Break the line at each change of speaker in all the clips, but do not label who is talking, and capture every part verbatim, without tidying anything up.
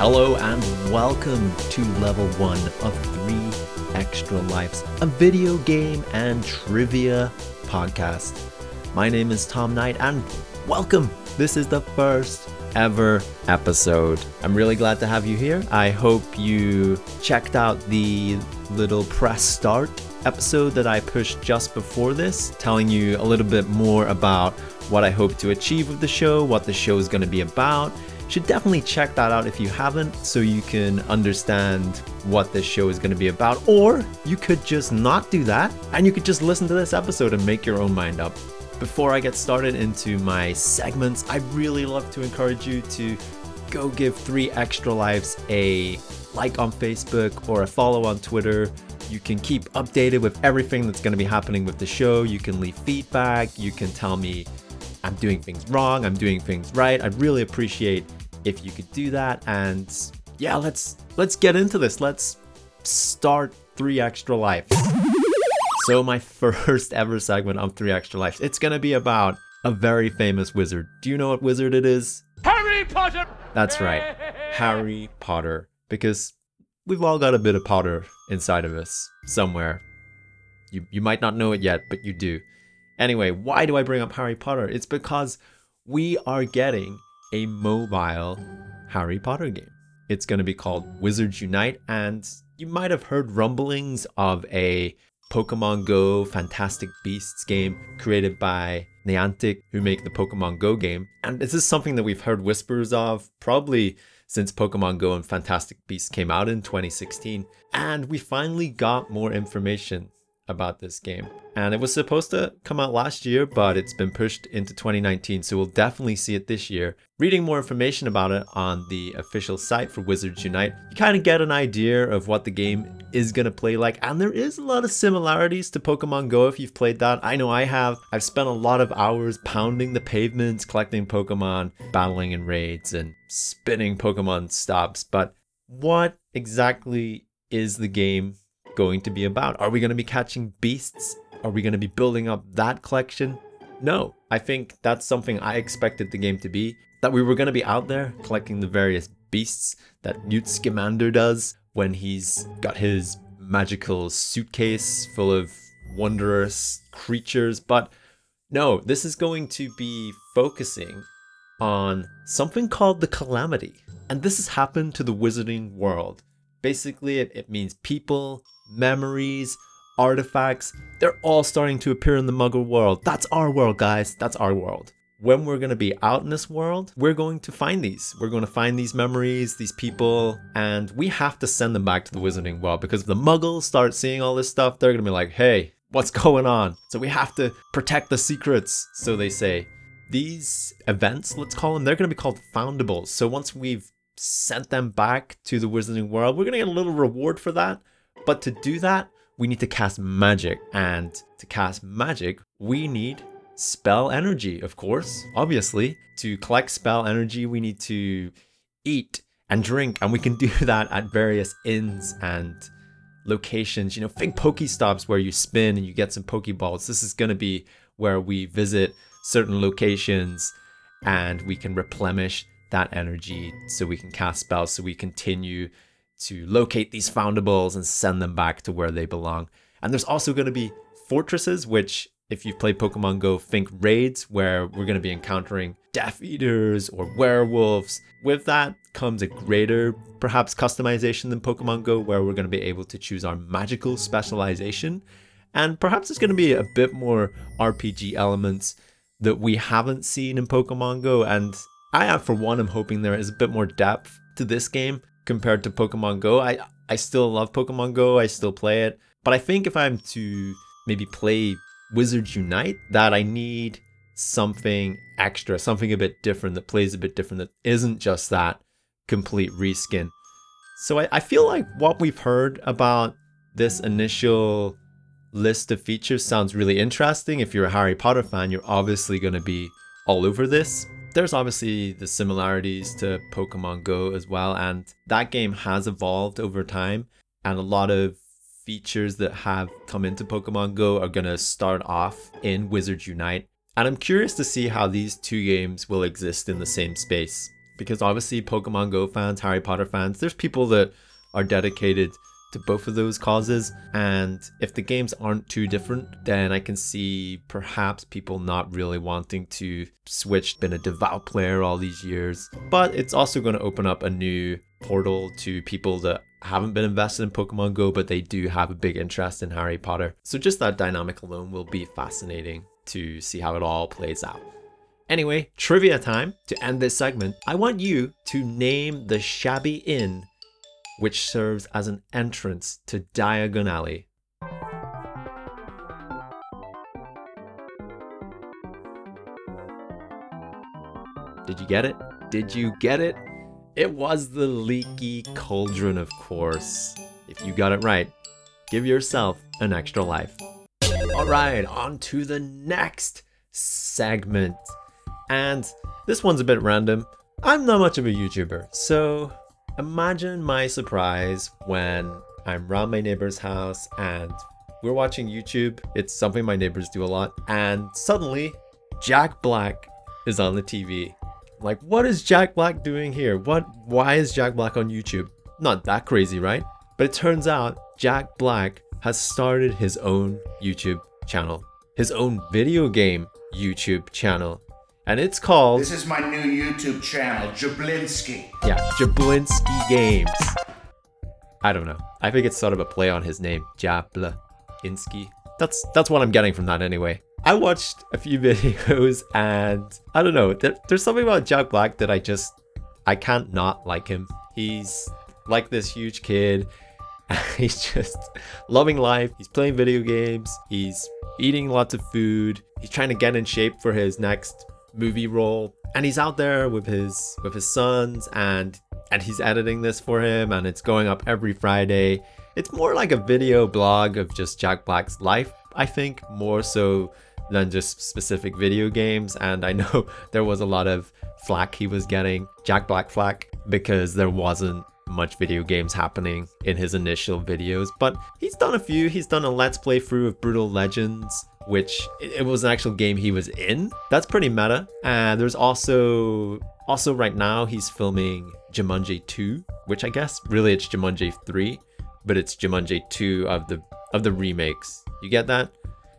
Hello and welcome to level one of Three Extra Lives, a video game and trivia podcast. My name is Tom Knight and welcome. This is the first ever episode. I'm really glad to have you here. I hope you checked out the little press start episode that I pushed just before this, telling you a little bit more about what I hope to achieve with the show, what the show is going to be about. Should definitely check that out if you haven't, so you can understand what this show is going to be about. Or you could just not do that and you could just listen to this episode and make your own mind up. Before I get started into my segments, I'd really love to encourage you to go give Three Extra Lives a like on Facebook or a follow on Twitter. You can keep updated with everything that's going to be happening with the show. You can leave feedback. You can tell me I'm doing things wrong, I'm doing things right. I'd really appreciate if you could do that. And yeah, let's let's get into this. Let's start Three Extra Lives. So my first ever segment on Three Extra Lives, it's gonna be about a very famous wizard. Do you know what wizard it is?
Harry Potter!
That's right, Harry Potter. Because we've all got a bit of Potter inside of us somewhere. You you might not know it yet, but you do. Anyway, why do I bring up Harry Potter? It's because we are getting a mobile Harry Potter game. It's going to be called Wizards Unite, and you might have heard rumblings of a Pokemon Go Fantastic Beasts game created by Niantic, who make the Pokemon Go game. And this is something that we've heard whispers of probably since Pokemon Go and Fantastic Beasts came out in twenty sixteen. And we finally got more information about this game. And it was supposed to come out last year, but it's been pushed into twenty nineteen, so we'll definitely see it this year. Reading more information about it on the official site for Wizards Unite, you kind of get an idea of what the game is going to play like, and there is a lot of similarities to Pokemon Go if you've played that. I know I have. I've spent a lot of hours pounding the pavements, collecting Pokemon, battling in raids, and spinning Pokemon stops, but what exactly is the game going to be about? Are we going to be catching beasts? Are we going to be building up that collection? No, I think that's something I expected the game to be, that we were going to be out there collecting the various beasts that Newt Scamander does when he's got his magical suitcase full of wondrous creatures. But no, this is going to be focusing on something called the Calamity. And this has happened to the wizarding world. Basically, it, it means people, memories, artifacts, they're all starting to appear in the Muggle world. That's our world, guys. That's our world. When we're going to be out in this world, we're going to find these. We're going to find these memories, these people, and we have to send them back to the wizarding world, because if the Muggles start seeing all this stuff, they're going to be like, hey, what's going on? So we have to protect the secrets, so they say. These events, let's call them, they're going to be called foundables. So once we've sent them back to the wizarding world, we're going to get a little reward for that. But to do that, we need to cast magic. And to cast magic, we need spell energy, of course, obviously. To collect spell energy, we need to eat and drink. And we can do that at various inns and locations. You know, think Pokestops where you spin and you get some Pokeballs. This is going to be where we visit certain locations and we can replenish that energy so we can cast spells, so we continue to locate these foundables and send them back to where they belong. And there's also going to be fortresses, which if you've played Pokemon Go, think raids, where we're going to be encountering Death Eaters or werewolves. With that comes a greater, perhaps, customization than Pokemon Go, where we're going to be able to choose our magical specialization. And perhaps there's going to be a bit more R P G elements that we haven't seen in Pokemon Go. And I, for one, am hoping there is a bit more depth to this game compared to Pokemon Go. I, I still love Pokemon Go. I still play it. But I think if I'm to maybe play Wizards Unite, that I need something extra, something a bit different, that plays a bit different, that isn't just that complete reskin. So I, I feel like what we've heard about this initial list of features sounds really interesting. If you're a Harry Potter fan, you're obviously going to be all over this. There's obviously the similarities to Pokemon Go as well, and that game has evolved over time, and a lot of features that have come into Pokemon Go are going to start off in Wizards Unite. And I'm curious to see how these two games will exist in the same space. because obviously Pokemon Go fans, Harry Potter fans, there's people that are dedicated to both of those causes, and if the games aren't too different, then I can see perhaps people not really wanting to switch. Been a devout player all these years, but it's also going to open up a new portal to people that haven't been invested in Pokemon Go, but they do have a big interest in Harry Potter. So just that dynamic alone will be fascinating to see how it all plays out. Anyway, trivia time. To end this segment, I want you to name the shabby inn which serves as an entrance to Diagon Alley. Did you get it? Did you get it? It was the Leaky Cauldron, of course. If you got it right, give yourself an extra life. Alright, on to the next segment. And this one's a bit random. I'm not much of a YouTuber, so imagine my surprise when I'm around my neighbor's house and we're watching YouTube. It's something my neighbors do a lot. And suddenly, Jack Black is on the T V. Like, what is Jack Black doing here? What? Why is Jack Black on YouTube? Not that crazy, right? But it turns out Jack Black has started his own YouTube channel. His own video game YouTube channel. And it's called...
This is my new YouTube channel, Jablinski.
Yeah, Jablinski Games. I don't know. I think it's sort of a play on his name, Jablinski. That's that's what I'm getting from that anyway. I watched a few videos and I don't know. There, there's something about Jack Black that I just... I can't not like him. He's like this huge kid. He's just loving life. He's playing video games. He's eating lots of food. He's trying to get in shape for his next movie role, and he's out there with his with his sons, and and he's editing this for him, and it's going up every Friday. It's more like a video blog of just Jack Black's life, I think, more so than just specific video games. And I know there was a lot of flack he was getting, Jack Black flack, because there wasn't much video games happening in his initial videos, but he's done a few. He's done a Let's Play through of Brutal Legends, which it was an actual game he was in. That's pretty meta. And there's also, also right now he's filming Jumanji two, which I guess really it's Jumanji three, but it's Jumanji two of the of the remakes. You get that?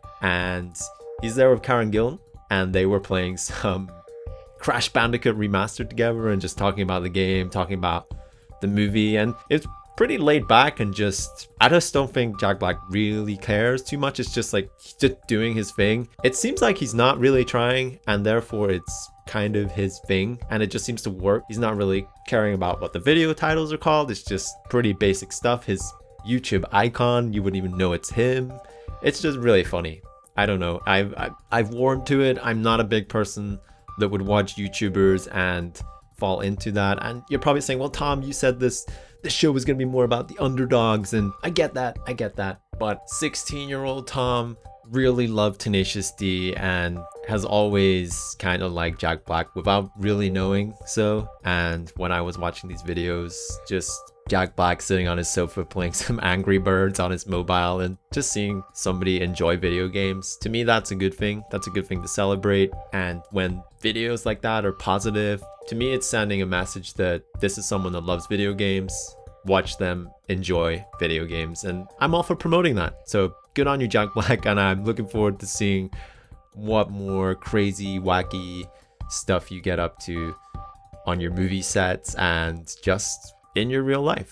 And he's there with Karen Gillan, and they were playing some Crash Bandicoot Remastered together and just talking about the game, talking about the movie, and it's pretty laid back and just, I just don't think Jack Black really cares too much. It's just like he's just doing his thing. It seems like he's not really trying, and therefore it's kind of his thing, and it just seems to work. He's not really caring about what the video titles are called. It's just pretty basic stuff. His YouTube icon, you wouldn't even know it's him. It's just really funny. I don't know. I've I've, I've warmed to it. I'm not a big person that would watch YouTubers and fall into that. And you're probably saying, well, Tom, you said this this show was going to be more about the underdogs, and I get that, I get that. But sixteen year old Tom really loved Tenacious D and has always kind of liked Jack Black without really knowing so. And when I was watching these videos, just Jack Black sitting on his sofa playing some Angry Birds on his mobile and just seeing somebody enjoy video games, to me that's a good thing. That's a good thing to celebrate. And when videos like that are positive, to me it's sending a message that this is someone that loves video games. Watch them enjoy video games, and I'm all for promoting that. So good on you, Jack Black, and I'm looking forward to seeing what more crazy, wacky stuff you get up to on your movie sets and just in your real life.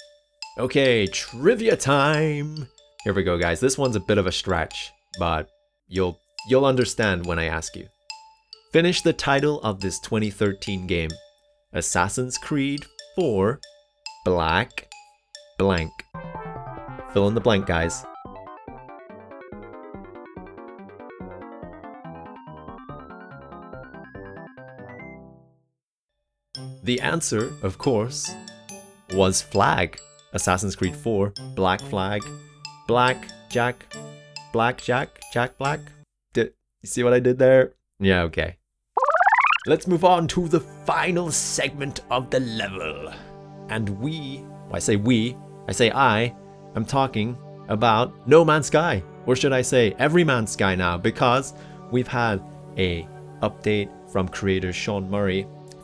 Okay, trivia time. Here we go, guys. This one's a bit of a stretch, but you'll you'll understand when I ask you. Finish the title of this twenty thirteen game. Assassin's Creed four Black blank. Fill in the blank, guys. The answer, of course, was Flag. Assassin's Creed four, Black Flag, Black Jack, Black Jack, Jack Black. Did you see what I did there? Yeah, okay. Let's move on to the final segment of the level. And we, I say we, I say I, I'm talking about No Man's Sky. Or should I say Every Man's Sky now, because we've had a update from creator Sean Murray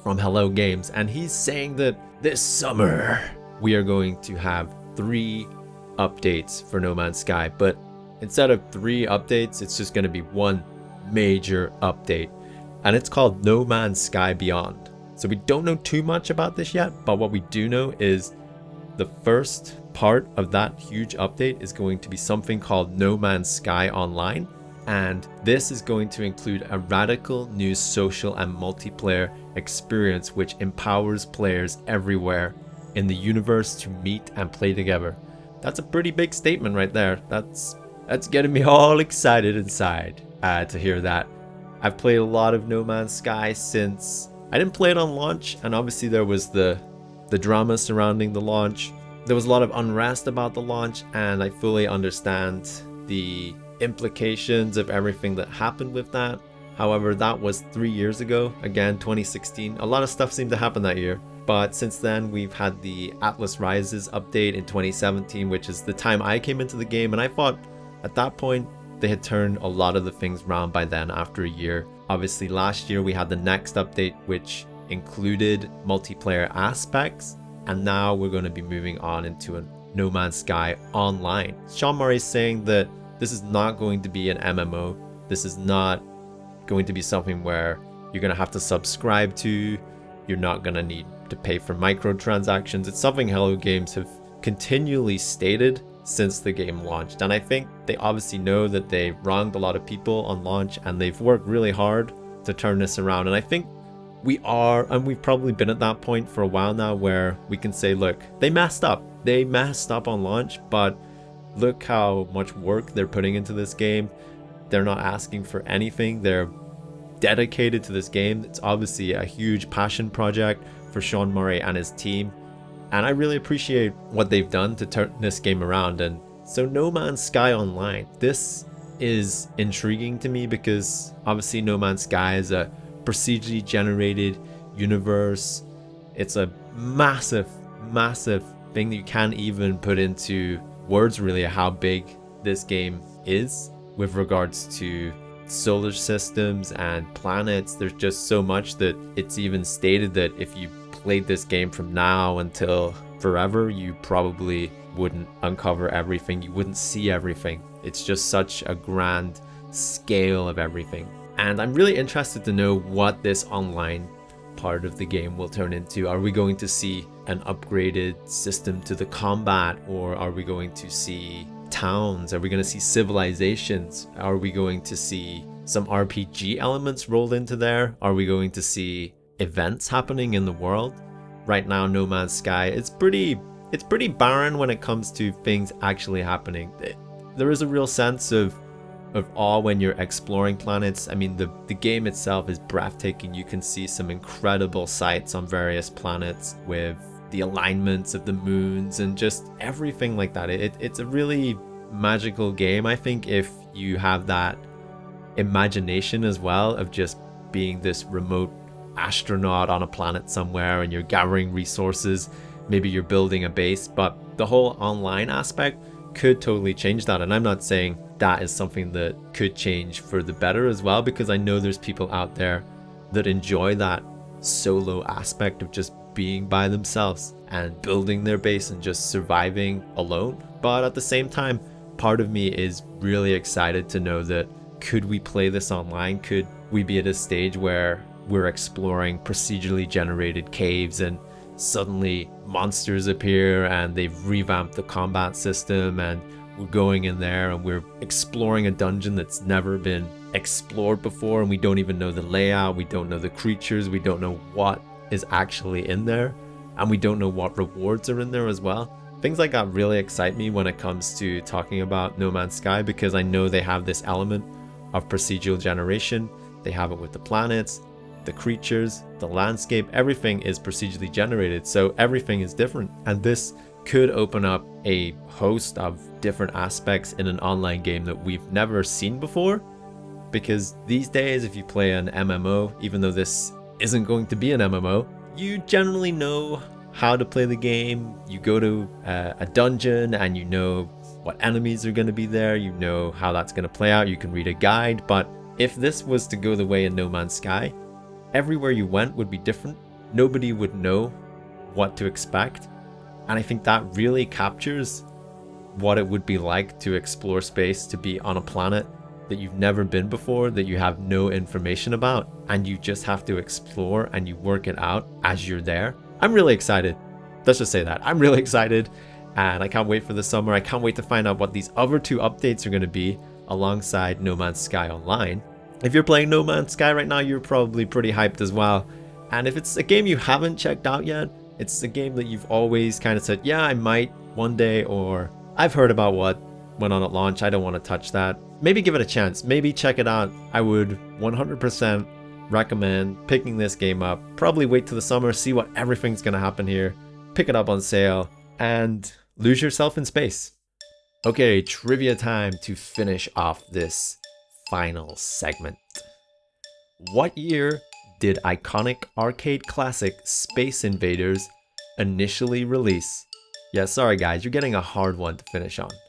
from Hello Games, and he's saying that this summer we are going to have three updates for No Man's Sky, but instead of three updates, it's just going to be one major update, and it's called No Man's Sky Beyond. So we don't know too much about this yet, but what we do know is the first part of that huge update is going to be something called No Man's Sky Online, and this is going to include a radical new social and multiplayer experience which empowers players everywhere in the universe to meet and play together. That's a pretty big statement right there. That's that's getting me all excited inside uh, to hear that. I've played a lot of No Man's Sky since I didn't play it on launch, and obviously there was the the drama surrounding the launch. There was a lot of unrest about the launch, and I fully understand the implications of everything that happened with that. However, that was three years ago, again twenty sixteen. A lot of stuff seemed to happen that year, but since then we've had the Atlas Rises update in twenty seventeen, which is the time I came into the game, and I thought at that point they had turned a lot of the things around by then after a year. Obviously last year we had the next update, which included multiplayer aspects, and now we're going to be moving on into a No Man's Sky Online. Sean Murray is saying that this is not going to be an M M O. This is not going to be something where you're going to have to subscribe to. You're not going to need to pay for microtransactions. It's something Hello Games have continually stated since the game launched, and I think they obviously know that they wronged a lot of people on launch, and they've worked really hard to turn this around. And I think we are, and we've probably been at that point for a while now, where we can say, look, they messed up. They messed up on launch, but look how much work they're putting into this game. They're not asking for anything. They're dedicated to this game. It's obviously a huge passion project for Sean Murray and his team, and I really appreciate what they've done to turn this game around. And so No Man's Sky Online, this is intriguing to me because obviously No Man's Sky is a procedurally generated universe. It's a massive, massive thing that you can't even put into words really how big this game is with regards to solar systems and planets. There's just so much that it's even stated that if you played this game from now until forever, you probably wouldn't uncover everything. You wouldn't see everything. It's just such a grand scale of everything. And I'm really interested to know what this online part of the game will turn into. Are we going to see an upgraded system to the combat, or are we going to see towns? Are we going to see civilizations? Are we going to see some R P G elements rolled into there? Are we going to see events happening in the world? Right now, No Man's Sky, it's pretty it's pretty barren when it comes to things actually happening. There is a real sense of of awe when you're exploring planets. I mean, the, the game itself is breathtaking. You can see some incredible sights on various planets with the alignments of the moons and just everything like that. It, it's a really magical game. I think if you have that imagination as well of just being this remote astronaut on a planet somewhere and you're gathering resources, maybe you're building a base, but the whole online aspect could totally change that. And I'm not saying that is something that could change for the better as well, because I know there's people out there that enjoy that solo aspect of just being by themselves and building their base and just surviving alone. But at the same time, part of me is really excited to know that could we play this online? Could we be at a stage where we're exploring procedurally generated caves and suddenly monsters appear and they've revamped the combat system and we're going in there and we're exploring a dungeon that's never been explored before, and we don't even know the layout, we don't know the creatures, we don't know what is actually in there, and we don't know what rewards are in there as well. Things like that really excite me when it comes to talking about No Man's Sky, because I know they have this element of procedural generation. They have it with the planets, the creatures, the landscape, everything is procedurally generated, so everything is different, and this could open up a host of different aspects in an online game that we've never seen before. Because these days, if you play an M M O, even though this isn't going to be an M M O, you generally know how to play the game. You go to uh, a dungeon and you know what enemies are going to be there, you know how that's going to play out, you can read a guide. But if this was to go the way in No Man's Sky, everywhere you went would be different. nobody would know what to expect. And I think that really captures what it would be like to explore space, to be on a planet that you've never been before, that you have no information about, and you just have to explore and you work it out as you're there. I'm really excited. Let's just say that. I'm really excited, and I can't wait for the summer. I can't wait to find out what these other two updates are going to be alongside No Man's Sky Online. If you're playing No Man's Sky right now, you're probably pretty hyped as well. And if it's a game you haven't checked out yet, it's a game that you've always kind of said, yeah, I might one day, or I've heard about what went on at launch, I don't want to touch that. Maybe give it a chance. Maybe check it out. I would one hundred percent recommend picking this game up. Probably wait till the summer, see what everything's going to happen here. Pick it up on sale and lose yourself in space. Okay, trivia time to finish off this final segment. What year did iconic arcade classic Space Invaders initially release? Yeah, sorry guys, you're getting a hard one to finish on.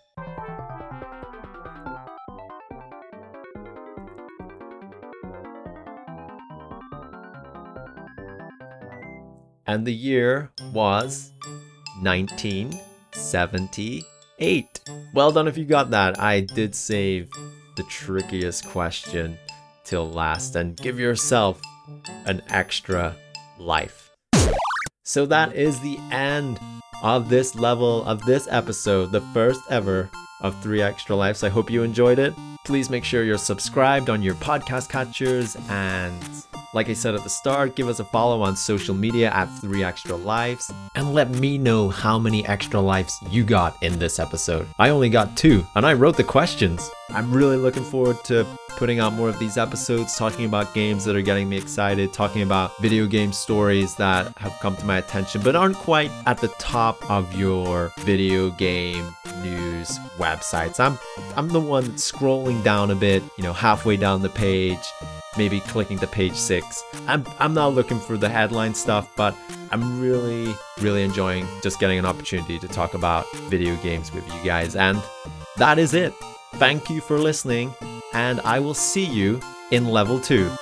And the year was nineteen seventy-eight. Well done if you got that. I did save the trickiest question till last, and give yourself an extra life. So that is the end of this level, of this episode, the first ever of Three Extra Lives. I hope you enjoyed it. Please make sure you're subscribed on your podcast catchers, and like I said at the start, give us a follow on social media at Three Extra Lives, and let me know how many extra lives you got in this episode. I only got two, and I wrote the questions. I'm really looking forward to putting out more of these episodes, talking about games that are getting me excited, talking about video game stories that have come to my attention but aren't quite at the top of your video game news websites. I'm I'm the one that's scrolling down a bit, you know, halfway down the page, maybe clicking to page six. I'm I'm not looking for the headline stuff, but I'm really, really enjoying just getting an opportunity to talk about video games with you guys. And that is it. Thank you for listening, and I will see you in level two.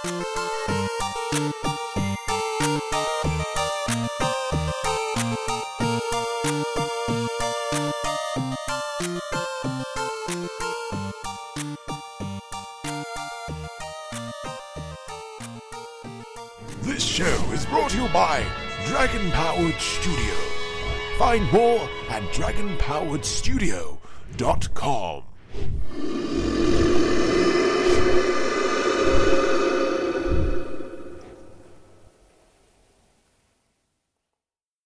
This show is brought to you by Dragon Powered Studio. Find more at dragon powered studio dot com.